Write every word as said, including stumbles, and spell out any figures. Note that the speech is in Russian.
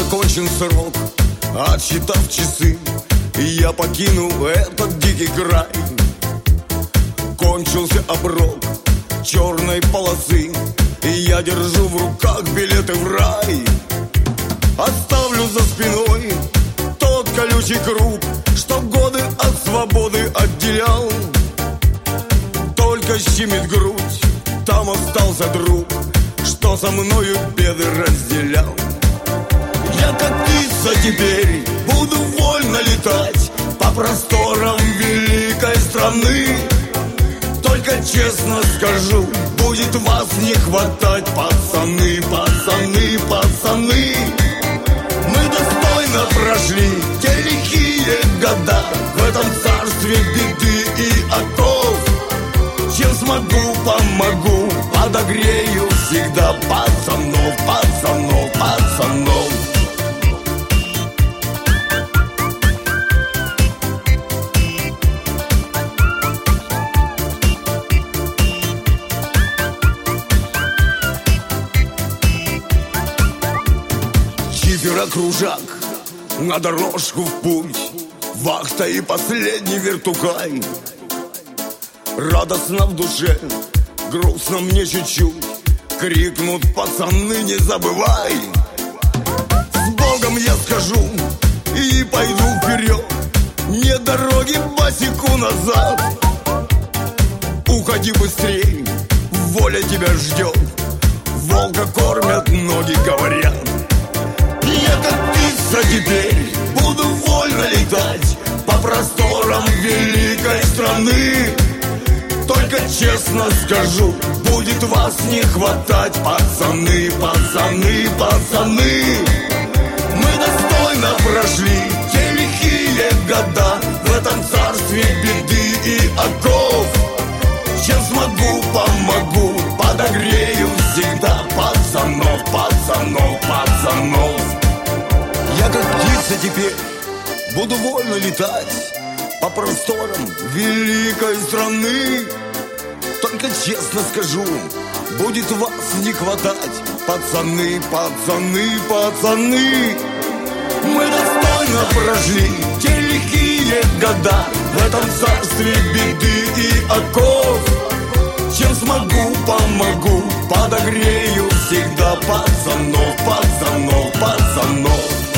закончен срок, отсчитав часы, я покинул этот дикий край. Кончился оброк черной полосы, и я держу в руках билеты в рай. Оставлю за спиной тот колючий круг, что годы от свободы отделял. Только щемит грудь, там остался друг, что со мною беды разделял. Я как птица теперь буду вольно летать по просторам великой страны. Только честно скажу, будет вас не хватать, пацаны, пацаны, пацаны. Мы достойно прошли те лихие года в этом царстве беды и оков. Чем смогу, помогу, подогрею всегда пацанов, пацанов, пацанов. Кружак на дорожку в путь, вахта и последний вертухай. Радостно в душе, грустно мне чуть-чуть, крикнут пацаны, не забывай. С Богом я скажу и пойду вперед, не дороги босику назад. Уходи быстрей, воля тебя ждет, волка кормят, ноги говорят. Я как птица теперь буду вольно летать по просторам великой страны. Только честно скажу, будет вас не хватать, пацаны, пацаны, пацаны. Мы достойно прошли те лихие года в этом царстве беды и оков. Чем смогу, помогу, подогрею всегда пацанов, пацанов, пацанов. Я как птица теперь буду вольно летать по просторам великой страны. Только честно скажу, будет вас не хватать, пацаны, пацаны, пацаны. Мы достойно прожили те лихие года в этом царстве беды и оков. Чем смогу, помогу, подогрею всегда пацанов, пацанов, пацанов.